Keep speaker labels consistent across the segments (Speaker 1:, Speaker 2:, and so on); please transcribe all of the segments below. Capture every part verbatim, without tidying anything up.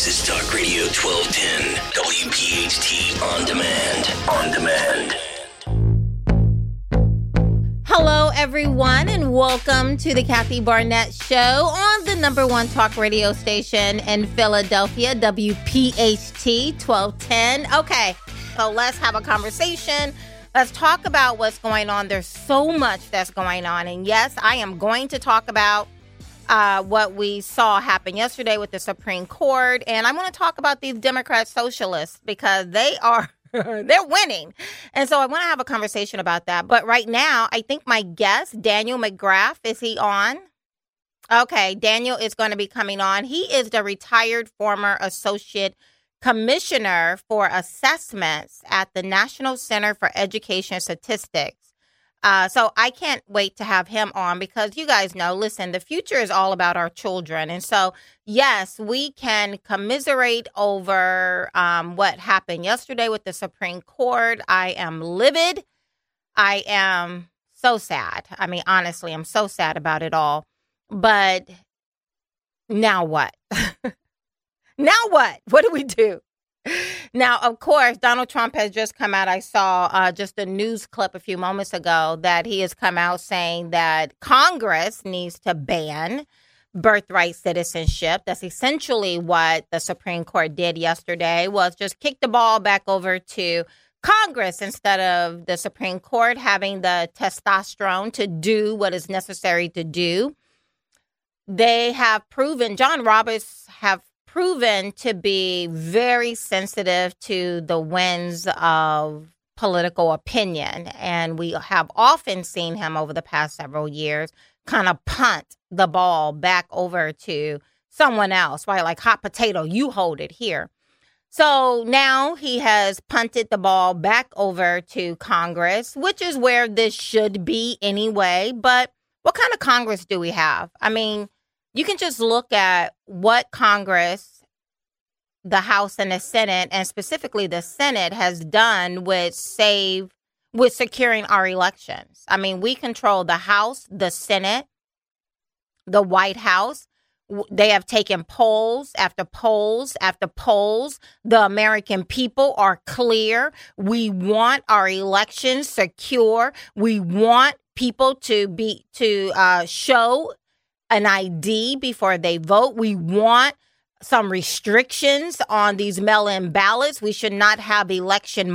Speaker 1: This is Talk Radio twelve ten, W P H T On Demand. On Demand.
Speaker 2: Hello, everyone, and welcome to the Kathy Barnett Show on the number one talk radio station in Philadelphia, W P H T twelve ten. Okay, so let's have a conversation. Let's talk about what's going on. There's so much that's going on. And yes, I am going to talk about uh, what we saw happen yesterday with the Supreme Court. And I'm going to talk about these Democrat socialists because they are, they're winning. And so I want to have a conversation about that. But right now, I think my guest, Daniel McGrath, is he on? Okay, Daniel is going to be coming on. He is the retired former associate commissioner for assessments at the National Center for Education Statistics. Uh, so I can't wait to have him on because you guys know, listen, the future is all about our children. And so, yes, we can commiserate over um, what happened yesterday with the Supreme Court. I am livid. I am so sad. I mean, honestly, I'm so sad about it all. But now what? Now what? What do we do? Now, of course, Donald Trump has just come out. I saw uh, just a news clip a few moments ago that he has come out saying that Congress needs to ban birthright citizenship. That's essentially what the Supreme Court did yesterday, was just kick the ball back over to Congress instead of the Supreme Court having the testosterone to do what is necessary to do. They have proven, John Roberts have proven to be very sensitive to the winds of political opinion. And we have often seen him over the past several years kind of punt the ball back over to someone else, right? Like hot potato, you hold it here. So now he has punted the ball back over to Congress, which is where this should be anyway. But what kind of Congress do we have? I mean, you can just look at what Congress, the House and the Senate, and specifically the Senate, has done with save, with securing our elections. I mean, we control the House, the Senate, the White House. They have taken polls after polls after polls. The American people are clear. We want our elections secure. We want people to be to uh, show an I D before they vote. We want some restrictions on these mail-in ballots. We should not have election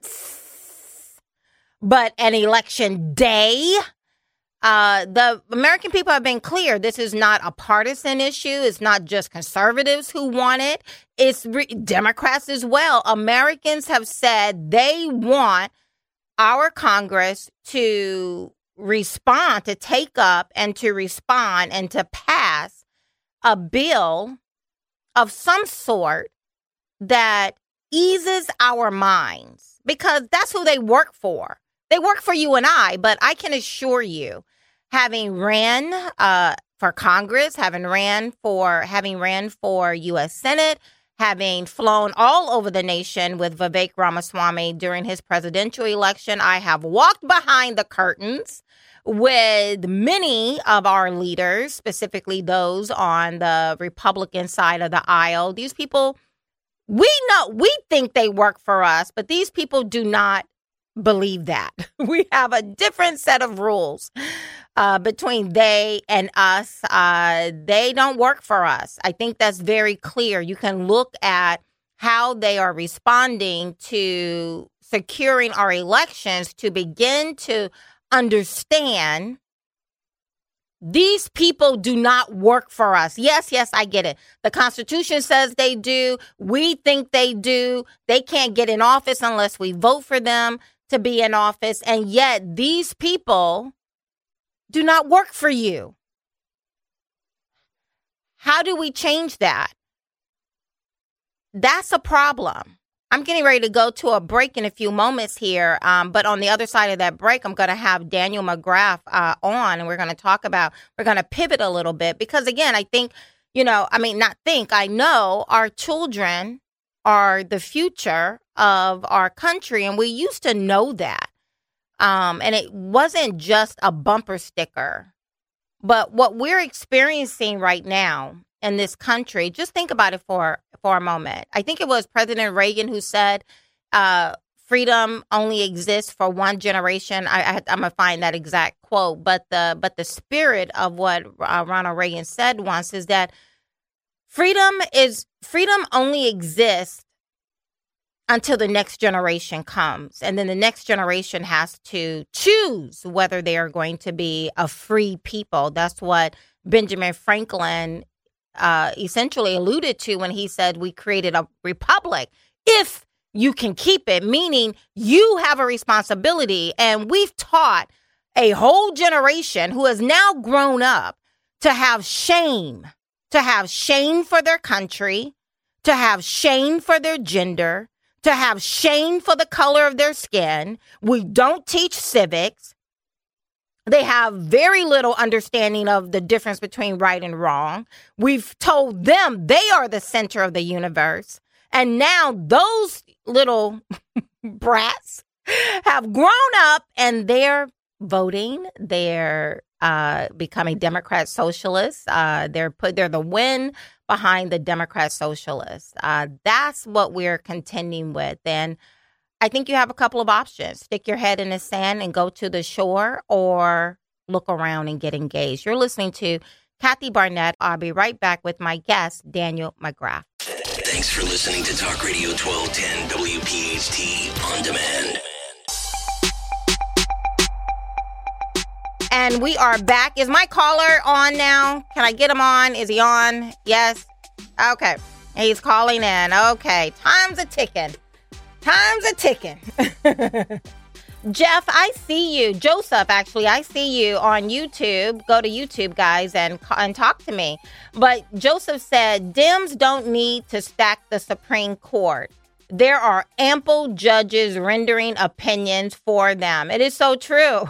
Speaker 2: months, but an election day. Uh, the American people have been clear. This is not a partisan issue. It's not just conservatives who want it. It's re- Democrats as well. Americans have said they want our Congress to respond, to take up and to respond and to pass a bill of some sort that eases our minds, because that's who they work for. They work for you and I, but I can assure you, having ran uh, for Congress, having ran for having ran for U S Senate, having flown all over the nation with Vivek Ramaswamy during his presidential election, I have walked behind the curtains with many of our leaders, specifically those on the Republican side of the aisle. These people, we know, we think they work for us, but these people do not believe that. We have a different set of rules uh, between they and us. Uh, they don't work for us. I think that's very clear. You can look at how they are responding to securing our elections to begin to understand these people do not work for us. Yes, yes, I get it. The Constitution says they do. We think they do. They can't get in office unless we vote for them to be in office. And yet these people do not work for you. How do we change that? That's a problem. I'm getting ready to go to a break in a few moments here. Um, but on the other side of that break, I'm going to have Daniel McGrath uh, on, and we're going to talk about, we're going to pivot a little bit because, again, I think, you know, I mean, not think, I know our children are the future of our country. And we used to know that. Um, and it wasn't just a bumper sticker. But what we're experiencing right now in this country, just think about it for, for a moment. I think it was President Reagan who said, uh, freedom only exists for one generation. I, I, I'm gonna find that exact quote, but the but the spirit of what uh, Ronald Reagan said once is that freedom is freedom only exists until the next generation comes, and then the next generation has to choose whether they are going to be a free people. That's what Benjamin Franklin uh, essentially alluded to when he said we created a republic. If you can keep it, meaning you have a responsibility. And we've taught a whole generation who has now grown up to have shame, to have shame for their country, to have shame for their gender, to have shame for the color of their skin. We don't teach civics. They have very little understanding of the difference between right and wrong. We've told them they are the center of the universe. And now those little brats have grown up and they're voting. They're uh, becoming Democrat socialists. Uh, they're put. They're the win behind the Democrat socialists. Uh, that's what we're contending with. And I think you have a couple of options. Stick your head in the sand and go to the shore, or look around and get engaged. You're listening to Kathy Barnette. I'll be right back with my guest, Daniel McGrath.
Speaker 1: Thanks for listening to Talk Radio twelve ten W P H T On Demand.
Speaker 2: And we are back. Is my caller on now? Can I get him on? Is he on? Yes. Okay. He's calling in. Okay. Time's a ticking. Time's a ticking. Jeff, I see you. Joseph, actually, I see you on YouTube. Go to YouTube, guys, and and talk to me. But Joseph said, Dems don't need to stack the Supreme Court. There are ample judges rendering opinions for them. It is so true.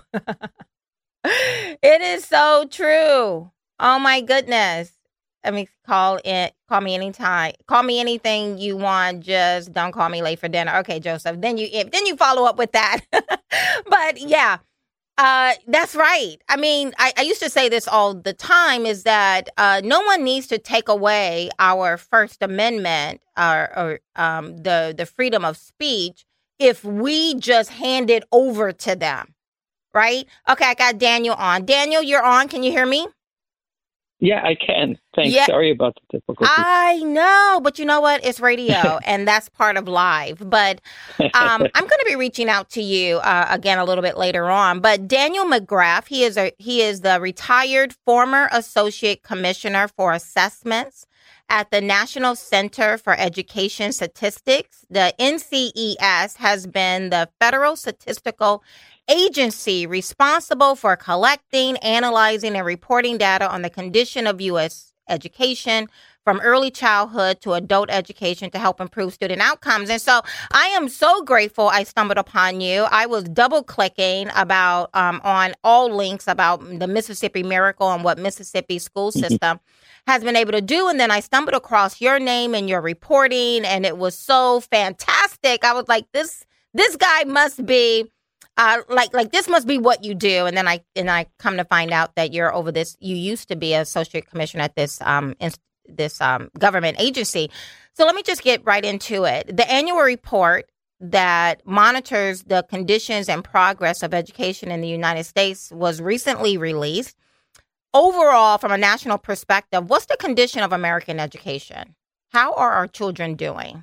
Speaker 2: It is so true. Oh, my goodness. I mean, call it. Call me anytime. Call me anything you want. Just don't call me late for dinner. Okay, Joseph. Then you then you follow up with that. But yeah, uh, that's right. I mean, I, I used to say this all the time: is that uh, no one needs to take away our First Amendment or, or um, the the freedom of speech if we just hand it over to them. Right? Okay, I got Daniel on. Daniel, you're on. Can you hear me?
Speaker 3: Yeah, I can. Thanks.
Speaker 2: Yeah.
Speaker 3: Sorry about the difficulty.
Speaker 2: I know, but you know what? It's radio, and that's part of live. But um, I'm going to be reaching out to you uh, again a little bit later on. But Daniel McGrath, he is a he is the retired former associate commissioner for assessments at the National Center for Education Statistics. The N C E S has been the federal statistical agency responsible for collecting, analyzing, and reporting data on the condition of U S education from early childhood to adult education to help improve student outcomes. And so I am so grateful I stumbled upon you. I was double clicking about um, on all links about the Mississippi Miracle and what Mississippi school system has been able to do. And then I stumbled across your name and your reporting, and it was so fantastic. I was like, this this guy must be Uh, like, like this must be what you do. And then I, and I come to find out that you're over this. You used to be associate commissioner at this, um, inst- this, um, government agency. So let me just get right into it. The annual report that monitors the conditions and progress of education in the United States was recently released. Overall, from a national perspective, what's the condition of American education? How are our children doing?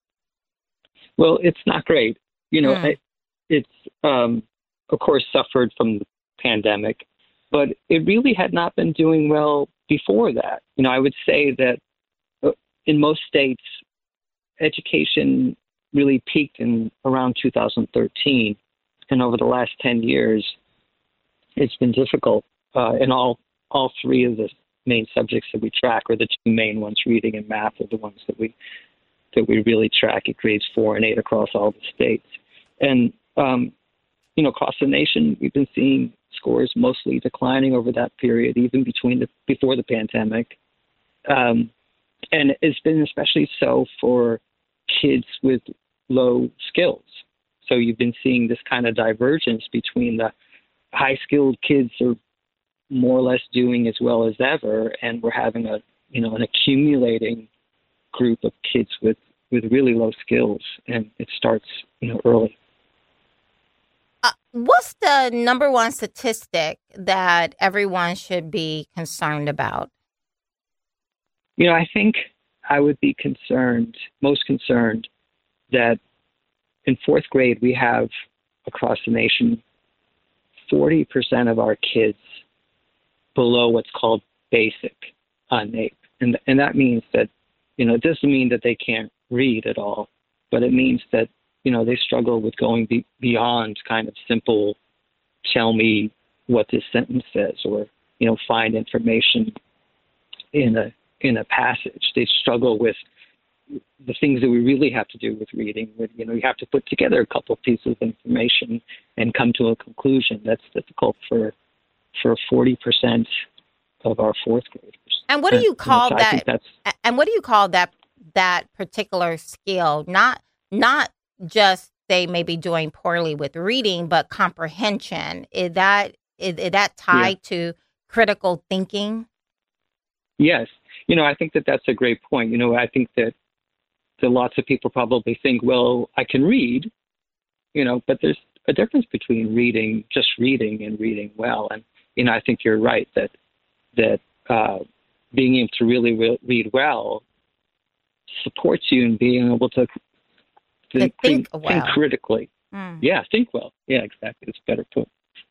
Speaker 3: Well, it's not great. You know,
Speaker 2: Mm.
Speaker 3: I, it's, um, of course, suffered from the pandemic, but it really had not been doing well before that. You know, I would say that uh, in most states, education really peaked in around two thousand thirteen. And over the last ten years, it's been difficult. Uh, in all, all three of the main subjects that we track, or the two main ones, reading and math, are the ones that we that we really track. It grades four and eight across all the states. And, um, you know, across the nation, we've been seeing scores mostly declining over that period, even between the before the pandemic. Um, and it's been especially so for kids with low skills. So you've been seeing this kind of divergence between the high-skilled kids are more or less doing as well as ever, and we're having a you know, an accumulating group of kids with, with really low skills, and it starts, you know, early.
Speaker 2: Uh, what's the number one statistic that everyone should be concerned about?
Speaker 3: You know, I think I would be concerned, most concerned, that in fourth grade we have across the nation forty percent of our kids below what's called basic on NAEP. And, and that means that, you know, it doesn't mean that they can't read at all, but it means that, you know, they struggle with going be- beyond kind of simple, tell me what this sentence says, or, you know, find information in a in a passage. They struggle with the things that we really have to do with reading. With, you know, you have to put together a couple of pieces of information and come to a conclusion. That's difficult for for forty percent of our fourth graders.
Speaker 2: And what do you call
Speaker 3: and, you know, so
Speaker 2: that? And what do you call that that particular skill? Not not just they may be doing poorly with reading, but comprehension. Is that is, is that tied yeah. to critical thinking?
Speaker 3: Yes. You know, I think that that's a great point. You know, I think that, that lots of people probably think, well, I can read, you know, but there's a difference between reading, just reading, and reading well. And, you know, I think you're right that that uh, being able to really re- read well supports you in being able to, to
Speaker 2: think, think,
Speaker 3: think,
Speaker 2: well.
Speaker 3: think critically.
Speaker 2: Mm.
Speaker 3: Yeah, think well. Yeah, exactly. It's better put.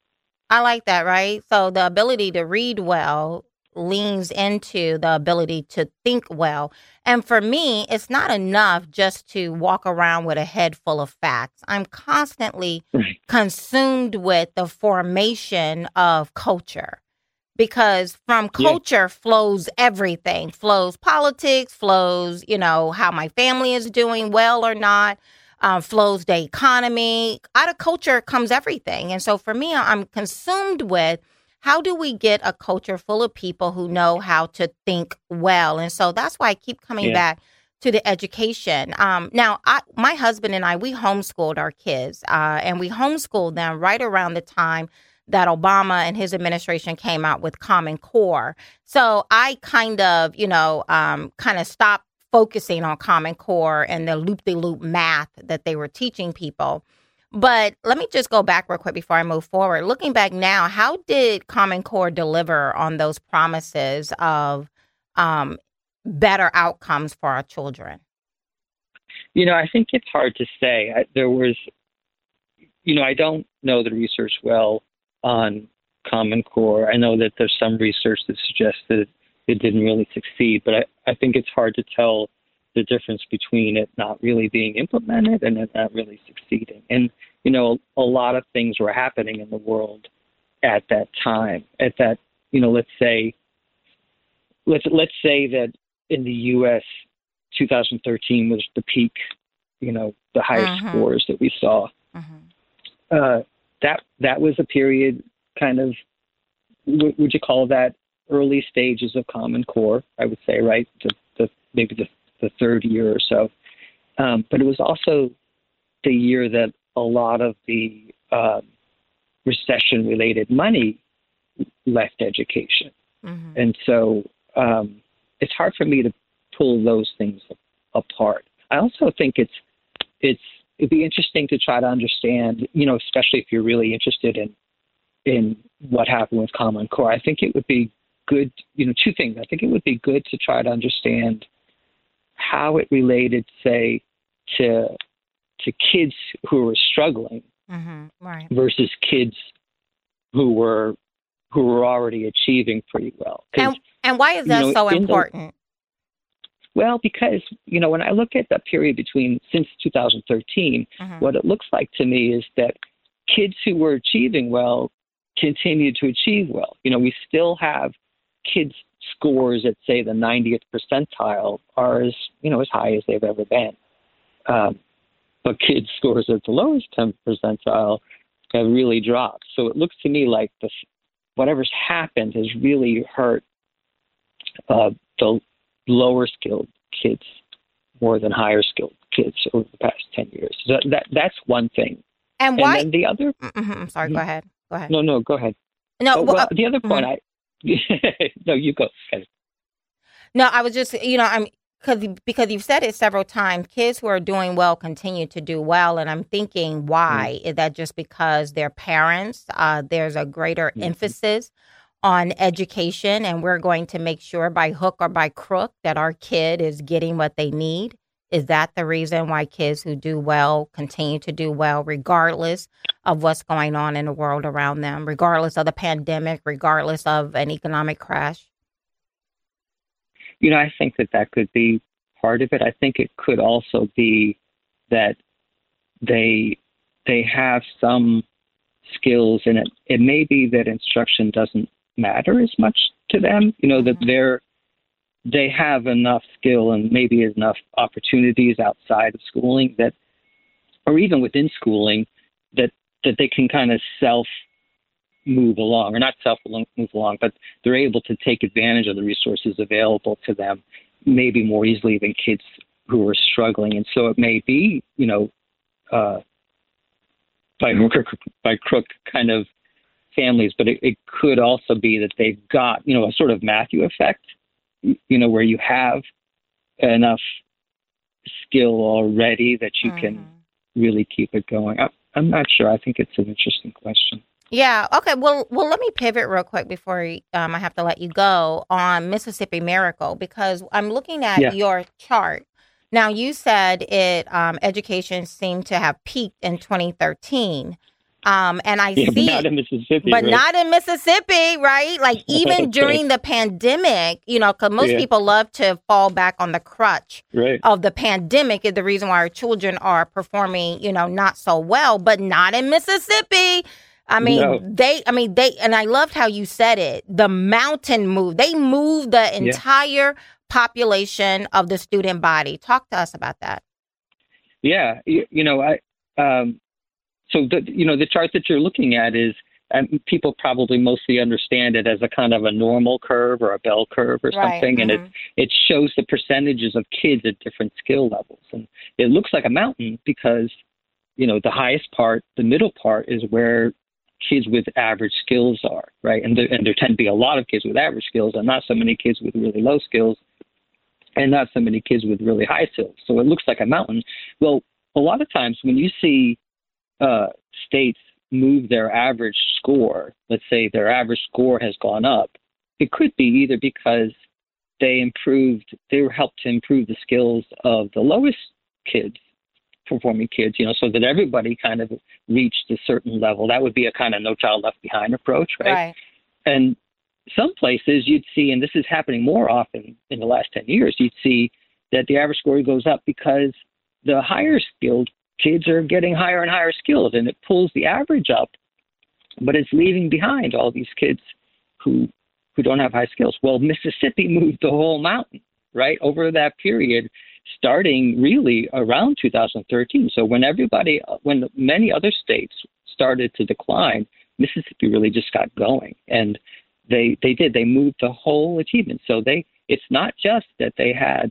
Speaker 2: I like that, right? So the ability to read well leans into the ability to think well. And for me, it's not enough just to walk around with a head full of facts. I'm constantly
Speaker 3: right.
Speaker 2: consumed with the formation of culture, because from culture yeah. flows everything, flows politics, flows, you know, how my family is doing well or not, um, flows the economy. Out of culture comes everything. And so for me, I'm consumed with, how do we get a culture full of people who know how to think well? And so that's why I keep coming yeah. back to the education. Um, now, I, my husband and I, we homeschooled our kids, uh, and we homeschooled them right around the time that Obama and his administration came out with Common Core. So I kind of, you know, um, kind of stopped focusing on Common Core and the loop-de-loop math that they were teaching people. But let me just go back real quick before I move forward. Looking back now, how did Common Core deliver on those promises of um, better outcomes for our children?
Speaker 3: You know, I think it's hard to say. I, there was, you know, I don't know the research well on Common Core. I know that there's some research that suggests that it didn't really succeed, but I, I think it's hard to tell the difference between it not really being implemented and it not really succeeding. And, you know, a lot of things were happening in the world at that time. At that, you know, let's say, let's let's say that in the U S, two thousand thirteen was the peak, you know, the highest uh-huh. scores that we saw. Uh-huh. Uh, that that was a period, kind of, w- would you call that early stages of Common Core? I would say, right? The, the maybe the the third year or so. Um, but it was also the year that a lot of the uh, recession-related money left education. Mm-hmm. And so um, it's hard for me to pull those things apart. I also think it's it's it'd be interesting to try to understand, you know, especially if you're really interested in in what happened with Common Core. I think it would be good, you know, two things. I think it would be good to try to understand how it related, say, to to kids who were struggling
Speaker 2: mm-hmm, right.
Speaker 3: versus kids who were who were already achieving pretty well.
Speaker 2: And, and why is that you know, so important?
Speaker 3: The, well, because, you know, when I look at the period between since two thousand thirteen, mm-hmm. what it looks like to me is that kids who were achieving well continued to achieve well. You know, we still have kids scores at, say, the ninetieth percentile are as, you know, as high as they've ever been. Um, but kids scores at the lowest tenth percentile have really dropped. So it looks to me like the, whatever's happened has really hurt uh, the lower skilled kids more than higher skilled kids over the past ten years. So that that's one thing.
Speaker 2: And why?
Speaker 3: And then the other.
Speaker 2: Mm-hmm, I'm sorry. Go ahead. Go ahead.
Speaker 3: No, no. Go ahead.
Speaker 2: No.
Speaker 3: Oh,
Speaker 2: well,
Speaker 3: well, the other point,
Speaker 2: mm-hmm.
Speaker 3: I. no, you go. Okay.
Speaker 2: No, I was just, you know, I'm because because you've said it several times. Kids who are doing well continue to do well, and I'm thinking, why?
Speaker 3: Mm-hmm.
Speaker 2: Is that just because their parents? Uh, there's a greater
Speaker 3: Mm-hmm.
Speaker 2: emphasis on education, and we're going to make sure by hook or by crook that our kid is getting what they need. Is that the reason why kids who do well continue to do well, regardless of what's going on in the world around them, regardless of the pandemic, regardless of an economic crash?
Speaker 3: You know, I think that that could be part of it. I think it could also be that they they have some skills, and it, it may be that instruction doesn't matter as much to them. You know, that they're they have enough skill and maybe enough opportunities outside of schooling that, or even within schooling, that that they can kind of self move along, or not self move along, but they're able to take advantage of the resources available to them maybe more easily than kids who are struggling. And so it may be, you know, uh, by crook, by crook kind of families, but it, it could also be that they've got, you know, a sort of Matthew effect, you know, where you have enough skill already that you
Speaker 2: Mm-hmm.
Speaker 3: can really keep it going. I, I'm not sure. I think it's an interesting question.
Speaker 2: Yeah. Okay. Well, well, let me pivot real quick before um, I have to let you go on Mississippi Miracle, because I'm looking at
Speaker 3: Yeah.
Speaker 2: your chart. Now, you said it um, education seemed to have peaked in twenty thirteen. Um, and I
Speaker 3: Yeah,
Speaker 2: see,
Speaker 3: but not in Mississippi.
Speaker 2: but
Speaker 3: right?
Speaker 2: not in Mississippi, right? Like even
Speaker 3: Okay.
Speaker 2: during the pandemic, you know, because most
Speaker 3: Yeah.
Speaker 2: people love to fall back on the crutch
Speaker 3: Right.
Speaker 2: of the pandemic is the reason why our children are performing, you know, not so well, but not in Mississippi. I mean,
Speaker 3: No.
Speaker 2: they, I mean, they, and I loved how you said it, the mountain move. They moved the entire population of the student body. Talk to us about that.
Speaker 3: Yeah. You, you know, I, um, so the, you know, the chart that you're looking at is, um, people probably mostly understand it as a kind of a normal curve or a bell curve or
Speaker 2: Right,
Speaker 3: something. And
Speaker 2: mhm.
Speaker 3: it, it shows the percentages of kids at different skill levels. And it looks like a mountain because, you know, the highest part, the middle part is where kids with average skills are, right? And there, and there tend to be a lot of kids with average skills and not so many kids with really low skills and not so many kids with really high skills. So it looks like a mountain. Well, a lot of times when you see uh, states move their average score, let's say their average score has gone up, it could be either because they improved, they were helped to improve the skills of the lowest kids, performing kids, you know, so that everybody kind of reached a certain level. That would be a kind of No Child Left Behind approach, right?
Speaker 2: Right.
Speaker 3: And some places you'd see, and this is happening more often in the last ten years, you'd see that the average score goes up because the higher skilled kids are getting higher and higher skilled, and it pulls the average up, but it's leaving behind all these kids who who don't have high skills. Well, Mississippi moved the whole mountain, right, over that period, starting really around two thousand thirteen. So when everybody, when many other states started to decline, Mississippi really just got going, and they they did. They moved the whole achievement. So they, it's not just that they had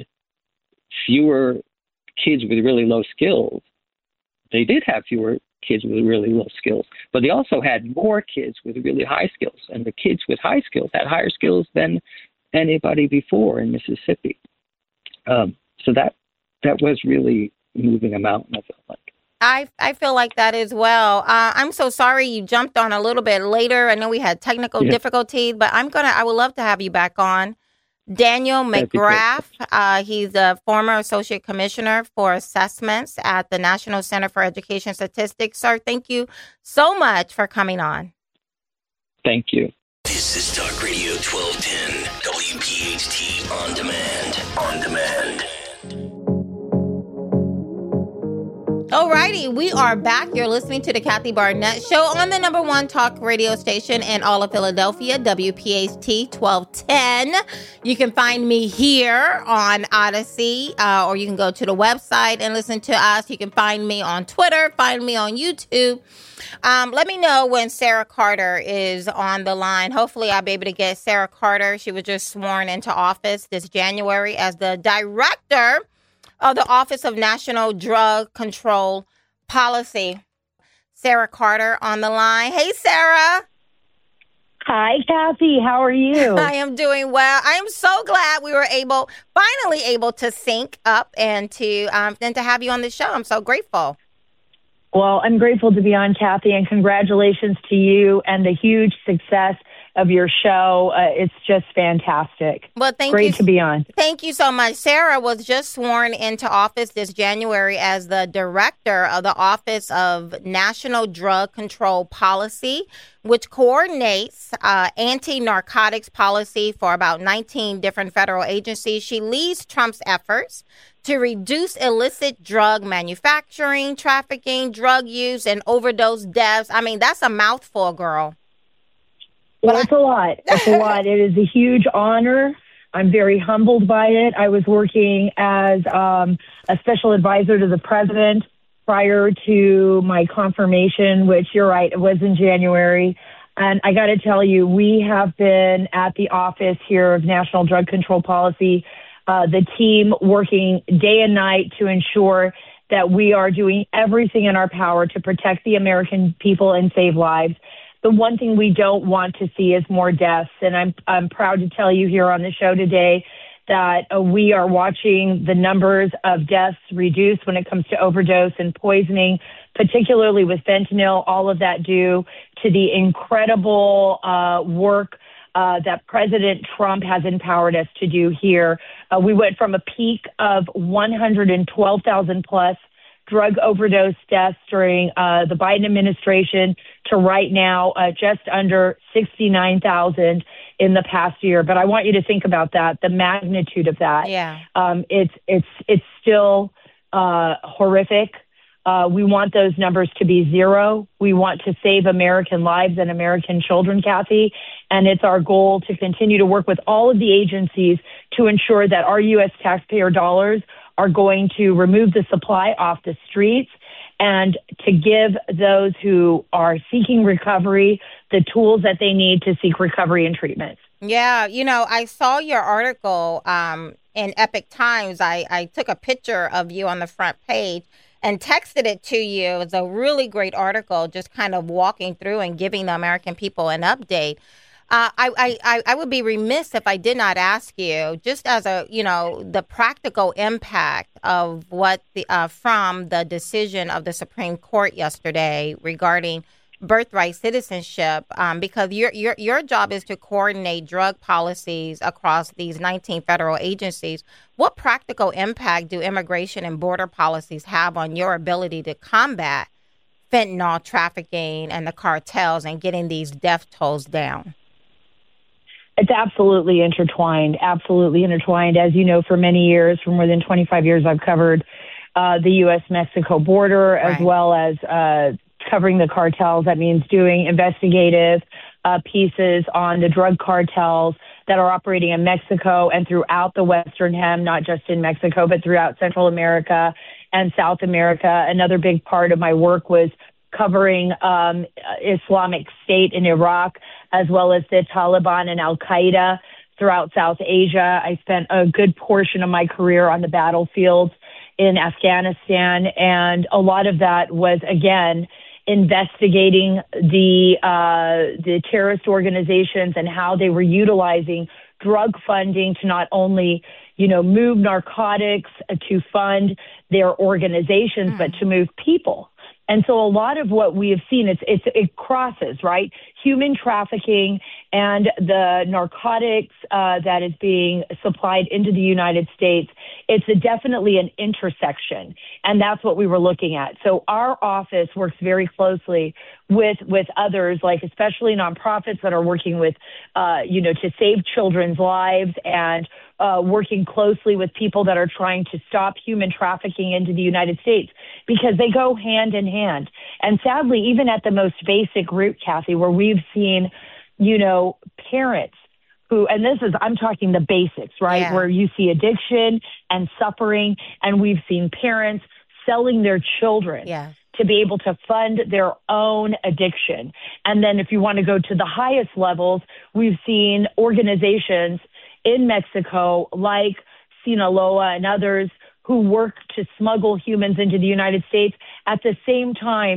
Speaker 3: fewer kids with really low skills. They did have fewer kids with really low skills, but they also had more kids with really high skills, and the kids with high skills had higher skills than anybody before in Mississippi. Um, so that that was really moving a mountain, I felt like.
Speaker 2: I, I feel like that as well. Uh, I'm so sorry you jumped on a little bit later. I know we had technical
Speaker 3: Yeah.
Speaker 2: difficulties, but I'm gonna. I would love to have you back on. Daniel
Speaker 3: That'd be great.
Speaker 2: McGrath, uh, he's a former associate commissioner for assessments at the National Center for Education Statistics. Sir, thank you so much for coming on.
Speaker 3: Thank you.
Speaker 1: This is Talk Radio twelve ten, W P H T On Demand. On Demand.
Speaker 2: Alrighty, we are back. You're listening to the Kathy Barnett Show on the number one talk radio station in all of Philadelphia, W P H T twelve ten. You can find me here on Odyssey, uh, or you can go to the website and listen to us. You can find me on Twitter, find me on YouTube. Um, let me know when Sarah Carter is on the line. Hopefully I'll be able to get Sarah Carter. She was just sworn into office this January as the director of the Office of National Drug Control Policy. Sarah Carter on the line. Hey, Sarah.
Speaker 4: Hi, Kathy. How are you?
Speaker 2: I am doing well. I am so glad we were able, finally able to sync up and to um, and to have you on the show. I'm so grateful.
Speaker 4: Well, I'm grateful to be on, Kathy, and congratulations to you and the huge success of your show. Uh, it's just fantastic.
Speaker 2: Well, thank
Speaker 4: Great
Speaker 2: you.
Speaker 4: to be on.
Speaker 2: Thank you so much. Sarah was just sworn into office this January as the director of the Office of National Drug Control Policy, which coordinates uh, anti-narcotics policy for about nineteen different federal agencies. She leads Trump's efforts to reduce illicit drug manufacturing, trafficking, drug use, and overdose deaths. I mean, that's a mouthful, girl.
Speaker 4: Well, it's a lot. It's a lot. It is a huge honor. I'm very humbled by it. I was working as um, a special advisor to the president prior to my confirmation, which you're right, it was in January. And I got to tell you, we have been at the office here of National Drug Control Policy, uh, the team working day and night to ensure that we are doing everything in our power to protect the American people and save lives. The one thing we don't want to see is more deaths. And I'm I'm proud to tell you here on the show today that uh, we are watching the numbers of deaths reduce when it comes to overdose and poisoning, particularly with fentanyl, all of that due to the incredible uh, work uh, that President Trump has empowered us to do here. Uh, we went from a peak of one hundred twelve thousand plus drug overdose deaths during uh, the Biden administration to right now uh, just under sixty-nine thousand in the past year. But I want you to think about that, the magnitude of that.
Speaker 2: Yeah.
Speaker 4: Um, it's it's it's still uh, horrific. Uh, we want those numbers to be zero. We want to save American lives and American children, Kathy. And it's our goal to continue to work with all of the agencies to ensure that our U S taxpayer dollars are going to remove the supply off the streets and to give those who are seeking recovery the tools that they need to seek recovery and treatment.
Speaker 2: Yeah, you know, I saw your article um, in Epic Times. I, I took a picture of you on the front page and texted it to you. It's a really great article, just kind of walking through and giving the American people an update. Uh, I, I, I would be remiss if I did not ask you, just as a, you know, the practical impact of what the uh, from the decision of the Supreme Court yesterday regarding birthright citizenship, um, because your your your job is to coordinate drug policies across these nineteen federal agencies. What practical impact do immigration and border policies have on your ability to combat fentanyl trafficking and the cartels and getting these death tolls down?
Speaker 4: It's absolutely intertwined, absolutely intertwined. As you know, for many years, for more than twenty-five years, I've covered uh, the U S Mexico border as
Speaker 2: right.
Speaker 4: well as uh, covering the cartels. That means doing investigative uh, pieces on the drug cartels that are operating in Mexico and throughout the Western Hem, not just in Mexico, but throughout Central America and South America. Another big part of my work was covering um, Islamic State in Iraq, as well as the Taliban and Al-Qaeda throughout South Asia. I spent a good portion of my career on the battlefields in Afghanistan, and a lot of that was, again, investigating the uh, the terrorist organizations and how they were utilizing drug funding to not only, you know, move narcotics to fund their organizations, mm. but to move people. And so a lot of what we have seen, it's, it's, it crosses, right? Human trafficking and the narcotics uh, that is being supplied into the United States. It's a, definitely an intersection. And that's what we were looking at. So our office works very closely with, with others, like especially nonprofits that are working with, uh, you know, to save children's lives and Uh, working closely with people that are trying to stop human trafficking into the United States, because they go hand in hand. And sadly, even at the most basic root, Kathy, where we've seen, you know, parents who, and this is, I'm talking the basics, right?
Speaker 2: Yeah.
Speaker 4: Where you see addiction and suffering, and we've seen parents selling their children.
Speaker 2: Yeah.
Speaker 4: to be able to fund their own addiction. And then if you want to go to the highest levels, we've seen organizations in Mexico like Sinaloa and others who work to smuggle humans into the United States, at the same time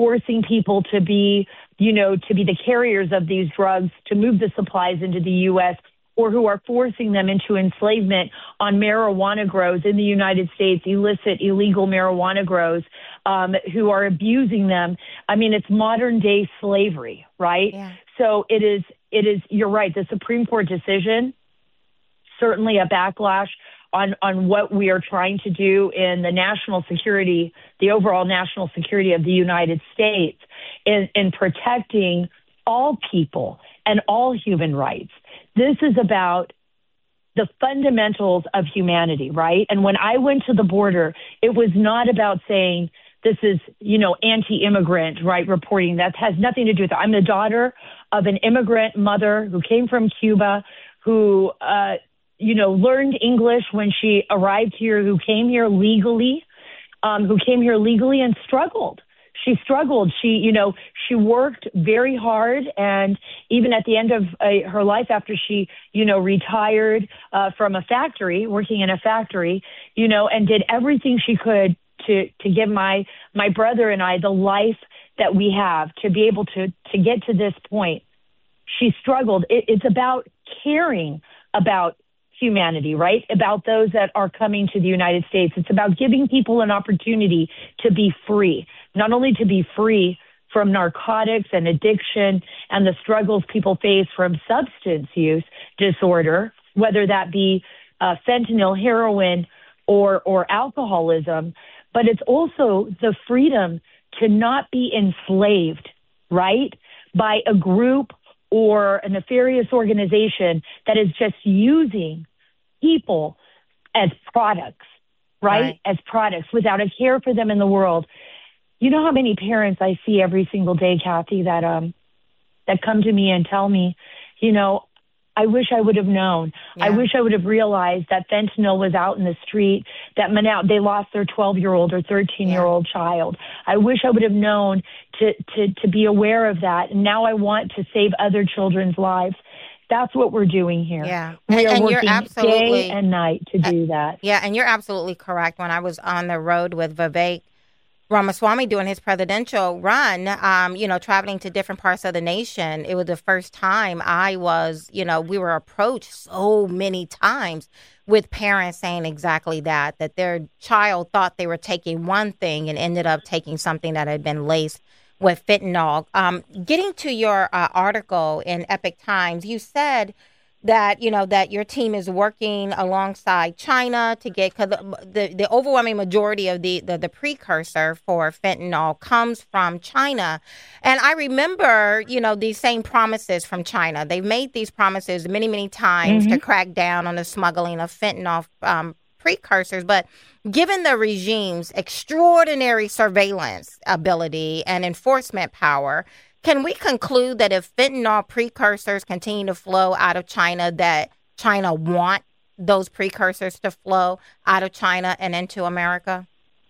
Speaker 4: forcing people to be, you know, to be the carriers of these drugs, to move the supplies into the U S, or who are forcing them into enslavement on marijuana grows in the United States, illicit, illegal marijuana grows, um, who are abusing them. I mean, it's modern day slavery, right?
Speaker 2: Yeah.
Speaker 4: So it is, it is, you're right, the Supreme Court decision, certainly a backlash on, on what we are trying to do in the national security, the overall national security of the United States in, in protecting all people and all human rights. This is about the fundamentals of humanity, right? And when I went to the border, it was not about saying this is, you know, anti-immigrant, right, reporting. That has nothing to do with it. I'm the daughter of an immigrant mother who came from Cuba, who, uh, you know, learned English when she arrived here, who came here legally, um, who came here legally and struggled. She struggled. She, you know, she worked very hard. And even at the end of uh, her life, after she, you know, retired uh, from a factory, working in a factory, you know, and did everything she could to, to give my, my brother and I the life that we have, to be able to, to get to this point. She struggled. It, it's about caring about humanity, right? About those that are coming to the United States. It's about giving people an opportunity to be free, not only to be free from narcotics and addiction and the struggles people face from substance use disorder, whether that be uh, fentanyl, heroin, or, or alcoholism, but it's also the freedom to not be enslaved, right, by a group or a nefarious organization that is just using people as products, right? right? As products without a care for them in the world. You know how many parents I see every single day, Kathy, that um that come to me and tell me, you know, I wish I would have known. Yeah. I wish I would have realized that fentanyl was out in the street, that Manaus, they lost their twelve-year-old or thirteen-year-old yeah. child. I wish I would have known to, to, to be aware of that. And now I want to save other children's lives. That's what we're doing here.
Speaker 2: Yeah.
Speaker 4: We
Speaker 2: and,
Speaker 4: are
Speaker 2: and
Speaker 4: working
Speaker 2: you're absolutely,
Speaker 4: day and night to do that.
Speaker 2: Yeah, and you're absolutely correct. When I was on the road with Vivek Ramaswamy doing his presidential run, um, you know, traveling to different parts of the nation, it was the first time I was, you know, we were approached so many times with parents saying exactly that, that their child thought they were taking one thing and ended up taking something that had been laced with fentanyl. Um, getting to your uh, article in Epoch Times, you said that, you know, that your team is working alongside China to get, because the, the overwhelming majority of the, the, the precursor for fentanyl comes from China. And I remember, you know, these same promises from China. They've made these promises many, many times mm-hmm. to crack down on the smuggling of fentanyl um, precursors. But given the regime's extraordinary surveillance ability and enforcement power, can we conclude that if fentanyl precursors continue to flow out of China, that China want those precursors to flow out of China and into America?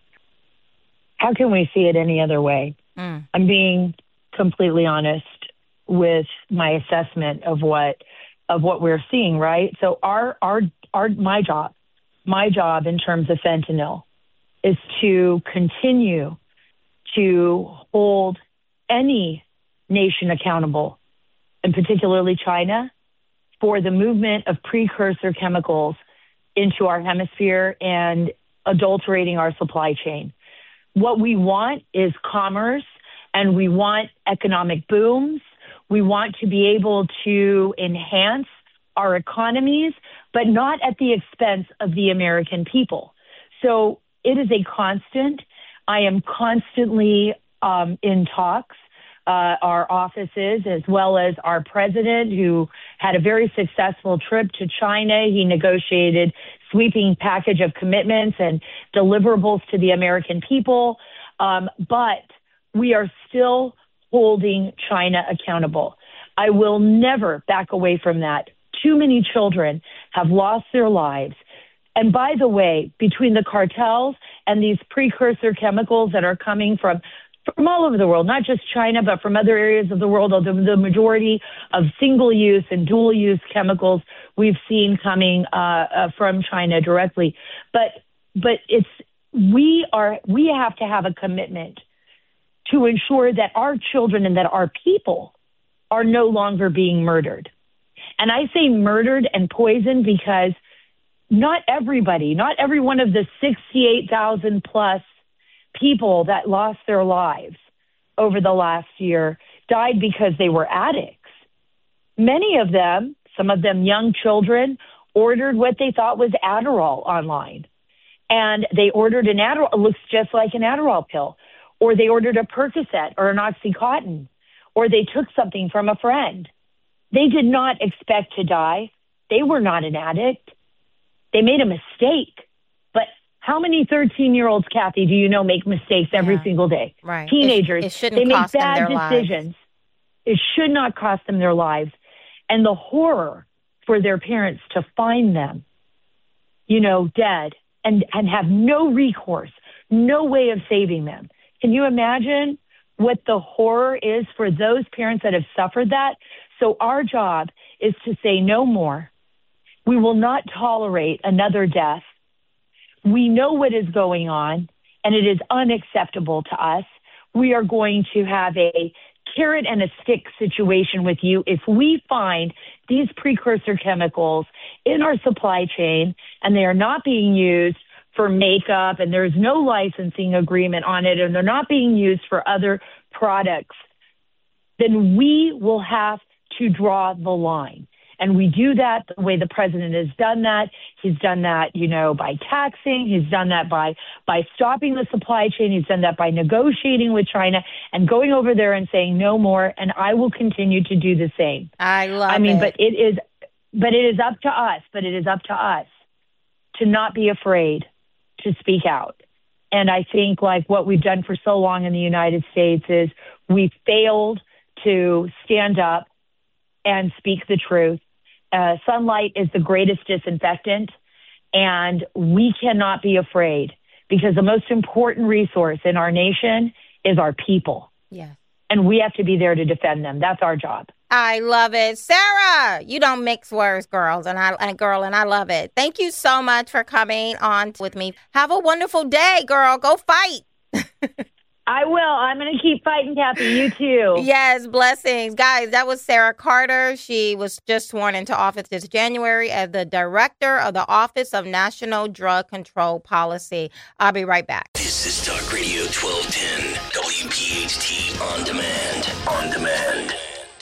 Speaker 4: How can we see it any other way? Mm. I'm being completely honest with my assessment of what of what we're seeing, right? So our our our my job, my job in terms of fentanyl is to continue to hold any nation accountable, and particularly China, for the movement of precursor chemicals into our hemisphere and adulterating our supply chain. What we want is commerce, and we want economic booms. We want to be able to enhance our economies, but not at the expense of the American people. So it is a constant. I am constantly um, in talks. Uh, our offices, as well as our president, who had a very successful trip to China. He negotiated sweeping package of commitments and deliverables to the American people. Um, but we are still holding China accountable. I will never back away from that. Too many children have lost their lives. And by the way, between the cartels and these precursor chemicals that are coming from from all over the world, not just China, but from other areas of the world, the, the majority of single-use and dual-use chemicals we've seen coming uh, uh, from China directly. But but it's we are we have to have a commitment to ensure that our children and that our people are no longer being murdered. And I say murdered and poisoned because not everybody, not every one of the sixty-eight thousand plus people that lost their lives over the last year died because they were addicts. Many of them, some of them young children, ordered what they thought was Adderall online. And they ordered an Adderall, it looks just like an Adderall pill. Or they ordered a Percocet or an Oxycontin. Or they took something from a friend. They did not expect to die. They were not an addict. They made a mistake. But how many thirteen-year-olds, Kathy, do you know make mistakes every
Speaker 2: yeah.
Speaker 4: single day?
Speaker 2: Right.
Speaker 4: Teenagers,
Speaker 2: it, it shouldn't
Speaker 4: they make
Speaker 2: cost
Speaker 4: bad
Speaker 2: them their
Speaker 4: decisions.
Speaker 2: Lives.
Speaker 4: It should not cost them their lives. And the horror for their parents to find them, you know, dead and, and have no recourse, no way of saving them. Can you imagine what the horror is for those parents that have suffered that? So our job is to say no more. We will not tolerate another death. We know what is going on, and it is unacceptable to us. We are going to have a carrot and a stick situation with you if we find these precursor chemicals in our supply chain and they are not being used for makeup and there's no licensing agreement on it and they're not being used for other products, then we will have to draw the line. And we do that the way the president has done that. He's done that, you know, by taxing. He's done that by by stopping the supply chain. He's done that by negotiating with China and going over there and saying no more. And I will continue to do the same.
Speaker 2: I love it.
Speaker 4: I mean,
Speaker 2: it.
Speaker 4: but it is, but it is up to us. But it is up to us to not be afraid to speak out. And I think like what we've done for so long in the United States is we failed to stand up and speak the truth. Uh, sunlight is the greatest disinfectant, and we cannot be afraid because the most important resource in our nation is our people.
Speaker 2: Yeah.
Speaker 4: And we have to be there to defend them. That's our job.
Speaker 2: I love it. Sarah, you don't mix words, girls, and I and girl, and I love it. Thank you so much for coming on with me. Have a wonderful day, girl. Go fight.
Speaker 4: I will. I'm going to keep fighting, Kathy. You too.
Speaker 2: Yes, blessings. Guys, that was Sarah Carter. She was just sworn into office this January as the director of the Office of National Drug Control Policy. I'll be right back.
Speaker 1: This is Talk Radio twelve ten, W P H T On Demand. On Demand.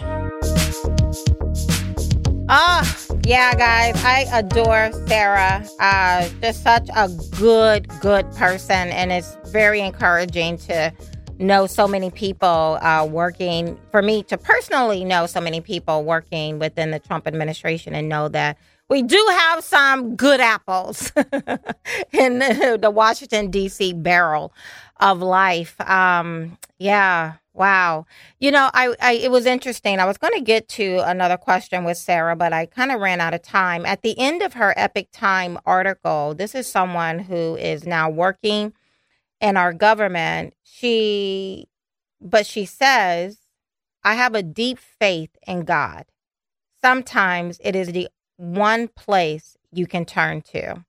Speaker 2: Ah, yeah, guys, I adore Sarah. Uh, just such a good, good person. And it's very encouraging to know so many people uh, working, for me to personally know so many people working within the Trump administration and know that we do have some good apples in the, the Washington, D C barrel of life. Um, yeah. Wow. You know, I, I it was interesting. I was going to get to another question with Sarah, but I kind of ran out of time. At the end of her Epic Time article, this is someone who is now working in our government. She, but she says, I have a deep faith in God. Sometimes it is the one place you can turn to.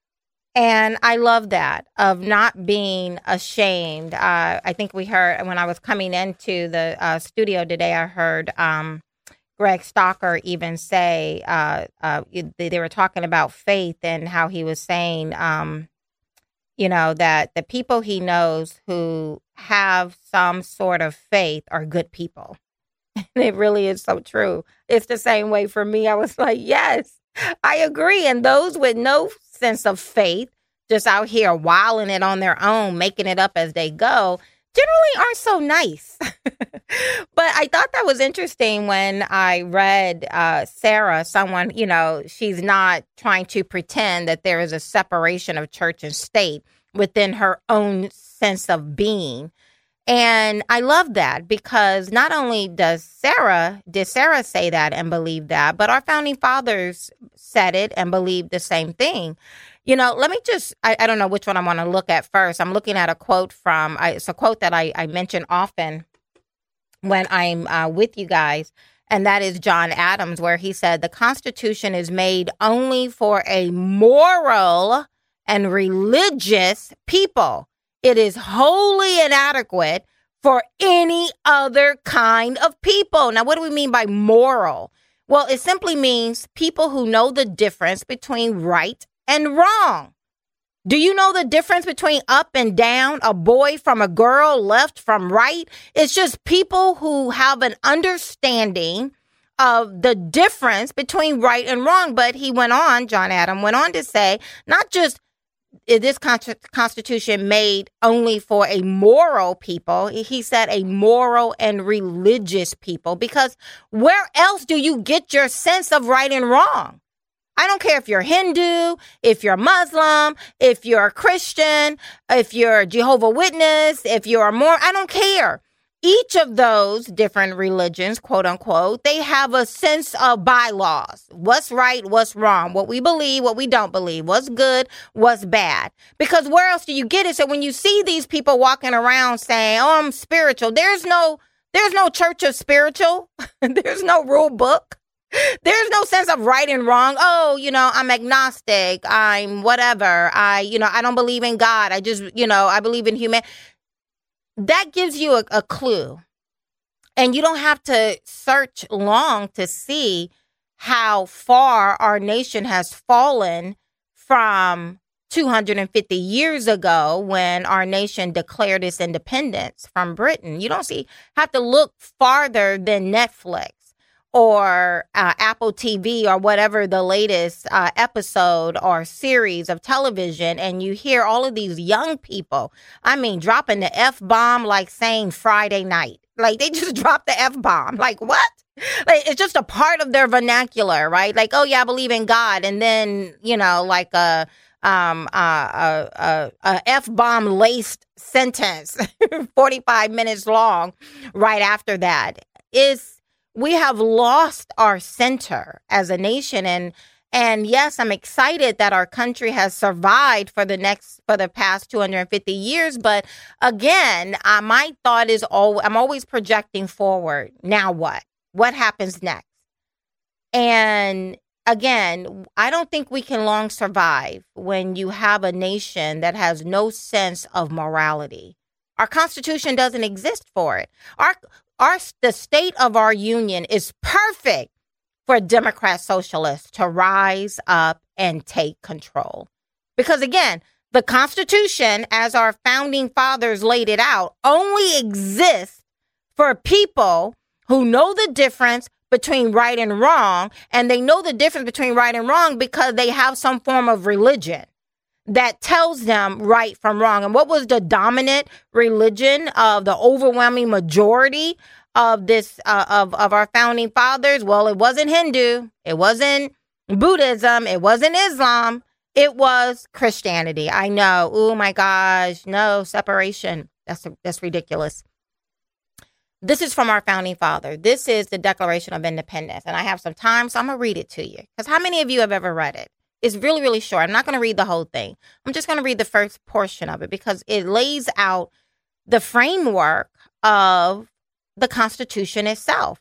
Speaker 2: And I love that, of not being ashamed. Uh, I think we heard, when I was coming into the uh, studio today, I heard um, Greg Stalker even say, uh, uh, they, they were talking about faith and how he was saying, um, you know, that the people he knows who have some sort of faith are good people. And it really is so true. It's the same way for me. I was like, yes, I agree. And those with no sense of faith, just out here wilding it on their own, making it up as they go, generally aren't so nice. But I thought that was interesting when I read uh, Sarah, someone, you know, she's not trying to pretend that there is a separation of church and state within her own sense of being. And I love that because not only does Sarah, did Sarah say that and believe that, but our founding fathers said it and believed the same thing. You know, let me just, I, I don't know which one I want to look at first. I'm looking at a quote from, I, it's a quote that I, I mention often when I'm uh, with you guys, and that is John Adams, where he said, the Constitution is made only for a moral and religious people. It is wholly inadequate for any other kind of people. Now, what do we mean by moral? Well, it simply means people who know the difference between right and wrong. Do you know the difference between up and down, a boy from a girl, left from right? It's just people who have an understanding of the difference between right and wrong. But he went on, John Adam went on to say, not just is this Constitution made only for a moral people. He said a moral and religious people, because where else do you get your sense of right and wrong? I don't care if you're Hindu, if you're Muslim, if you're a Christian, if you're Jehovah's Witness, if you're a Mormon, I don't care. Each of those different religions, quote unquote, they have a sense of bylaws. What's right, what's wrong, what we believe, what we don't believe, what's good, what's bad. Because where else do you get it? So when you see these people walking around saying, oh, I'm spiritual, there's no, there's no church of spiritual. There's no rule book. There's no sense of right and wrong. Oh, you know, I'm agnostic. I'm whatever. I, you know, I don't believe in God. I just, you know, I believe in human. That gives you a, a clue. And you don't have to search long to see how far our nation has fallen from two hundred fifty years ago when our nation declared its independence from Britain. You don't see, have to look farther than Netflix or uh, Apple T V or whatever the latest uh, episode or series of television, and you hear all of these young people, I mean, dropping the F-bomb like saying Friday night. Like, they just dropped the F-bomb. Like, what? Like, it's just a part of their vernacular, right? Like, oh, yeah, I believe in God. And then, you know, like a, um, uh, a, a, a F-bomb laced sentence, forty-five minutes long, right after that. Is we have lost our center as a nation. And, and yes, I'm excited that our country has survived for the next, for the past two hundred fifty years. But again, uh, my thought is, all, I'm always projecting forward. Now what? What happens next? And again, I don't think we can long survive when you have a nation that has no sense of morality. Our Constitution doesn't exist for it. Our Our, the state of our union is perfect for Democrat socialists to rise up and take control. Because again, the Constitution, as our founding fathers laid it out, only exists for people who know the difference between right and wrong. And they know the difference between right and wrong because they have some form of religion that tells them right from wrong. And what was the dominant religion of the overwhelming majority of this, uh, of, of our founding fathers? Well, it wasn't Hindu. It wasn't Buddhism. It wasn't Islam. It was Christianity. I know. Oh my gosh. No separation. That's, that's ridiculous. This is from our founding father. This is the Declaration of Independence. And I have some time, so I'm going to read it to you. Because how many of you have ever read it? It's really, really short. I'm not going to read the whole thing. I'm just going to read the first portion of it because it lays out the framework of the Constitution itself.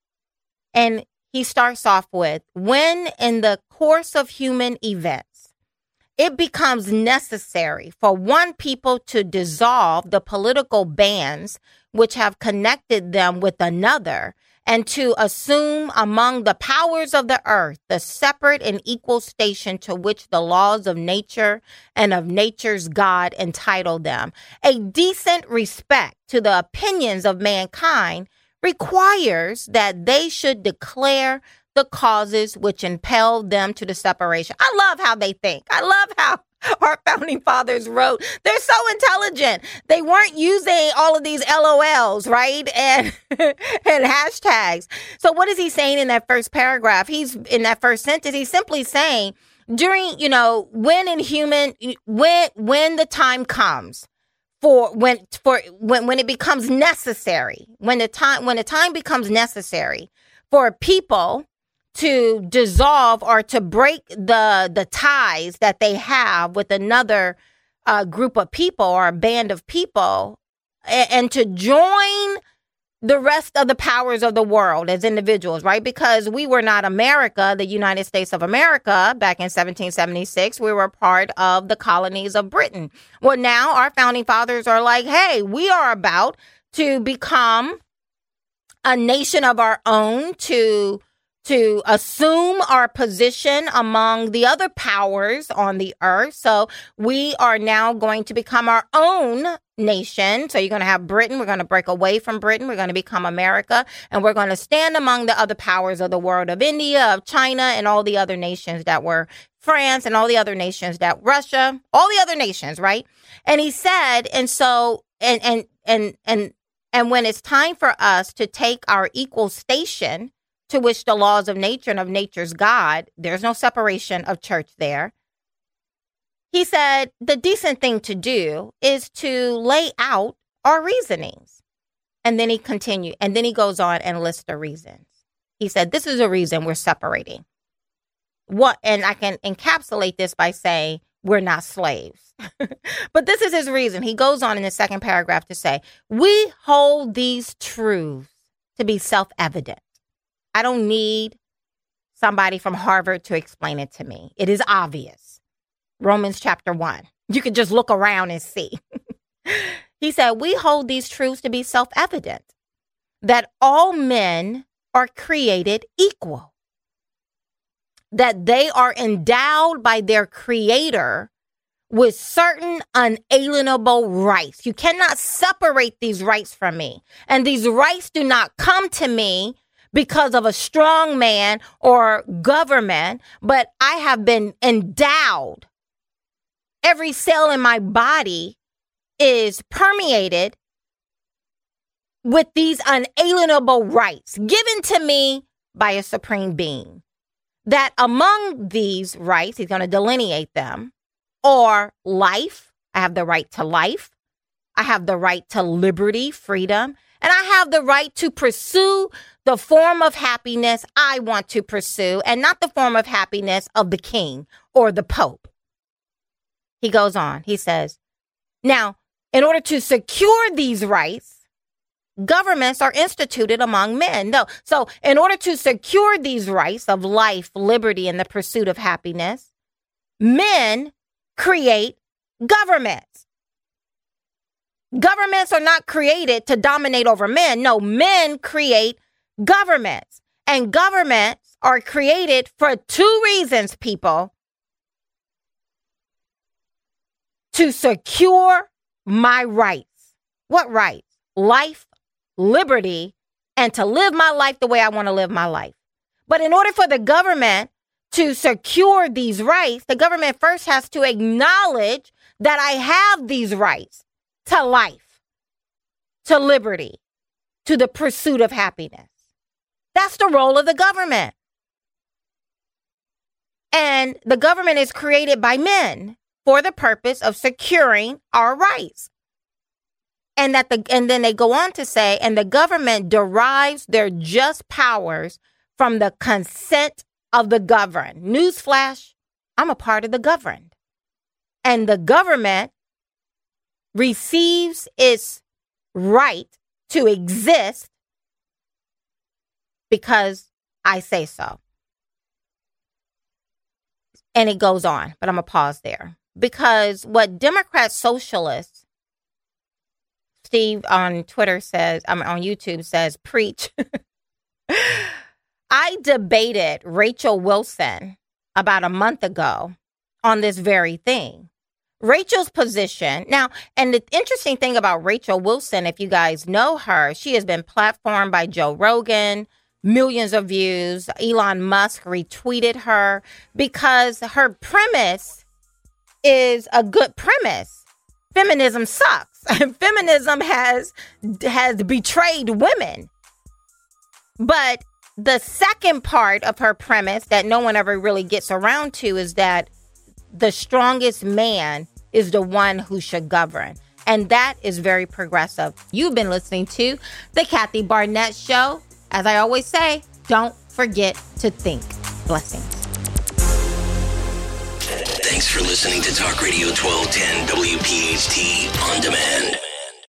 Speaker 2: And he starts off with, when in the course of human events, it becomes necessary for one people to dissolve the political bands which have connected them with another, and to assume among the powers of the earth the separate and equal station to which the laws of nature and of nature's God entitle them. A decent respect to the opinions of mankind requires that they should declare the causes which impelled them to the separation. I love how they think. I love how our founding fathers wrote. They're so intelligent. They weren't using all of these L O Ls, right? And and hashtags. So what is he saying in that first paragraph? He's in that first sentence. He's simply saying during, you know, when in human, when, when the time comes for when, for when, when it becomes necessary, when the time, when the time becomes necessary for people to dissolve or to break the the ties that they have with another uh, group of people or a band of people, and, and to join the rest of the powers of the world as individuals, right? Because we were not America, the United States of America, back in seventeen seventy-six. We were part of the colonies of Britain. Well, now our founding fathers are like, hey, we are about to become a nation of our own, to to assume our position among the other powers on the earth. So we are now going to become our own nation. So you're going to have Britain. We're going to break away from Britain. We're going to become America. And we're going to stand among the other powers of the world, of India, of China, and all the other nations that were France, and all the other nations that Russia, all the other nations, right? And he said, and so, and, and, and, and, and when it's time for us to take our equal station to which the laws of nature and of nature's God, there's no separation of church there. He said the decent thing to do is to lay out our reasonings. And then he continued, and then he goes on and lists the reasons. He said, this is a reason we're separating. What, and I can encapsulate this by saying we're not slaves. But this is his reason. He goes on in the second paragraph to say, we hold these truths to be self-evident. I don't need somebody from Harvard to explain it to me. It is obvious. Romans chapter one. You can just look around and see. He said, we hold these truths to be self-evident, that all men are created equal, that they are endowed by their creator with certain unalienable rights. You cannot separate these rights from me. And these rights do not come to me because of a strong man or government, but I have been endowed. Every cell in my body is permeated with these unalienable rights given to me by a supreme being. That among these rights, he's going to delineate them, are life. I have the right to life. I have the right to liberty, freedom, and I have the right to pursue the form of happiness I want to pursue, and not the form of happiness of the king or the pope. He goes on. He says, now, in order to secure these rights, governments are instituted among men. No. So in order to secure these rights of life, liberty, and the pursuit of happiness, men create governments. Governments are not created to dominate over men. No, men create governments. And governments are created for two reasons, people. To secure my rights. What rights? Life, liberty, and to live my life the way I want to live my life. But in order for the government to secure these rights, the government first has to acknowledge that I have these rights to life, to liberty, to the pursuit of happiness. That's the role of the government. And the government is created by men for the purpose of securing our rights. And that the and then they go on to say, and the government derives their just powers from the consent of the governed. Newsflash, I'm a part of the governed. And the government receives its right to exist because I say so. And it goes on, but I'm going to pause there. Because what Democrat socialists, Steve on Twitter says, I'm on YouTube says, preach. I debated Rachel Wilson about a month ago on this very thing. Rachel's position now, and the interesting thing about Rachel Wilson, if you guys know her, she has been platformed by Joe Rogan, millions of views. Elon Musk retweeted her because her premise is a good premise. Feminism sucks. Feminism has has betrayed women. But the second part of her premise that no one ever really gets around to is that the strongest man is the one who should govern. And that is very progressive. You've been listening to The Kathy Barnett Show. As I always say, don't forget to think. Blessings.
Speaker 1: Thanks for listening to Talk Radio twelve ten W P H T On Demand.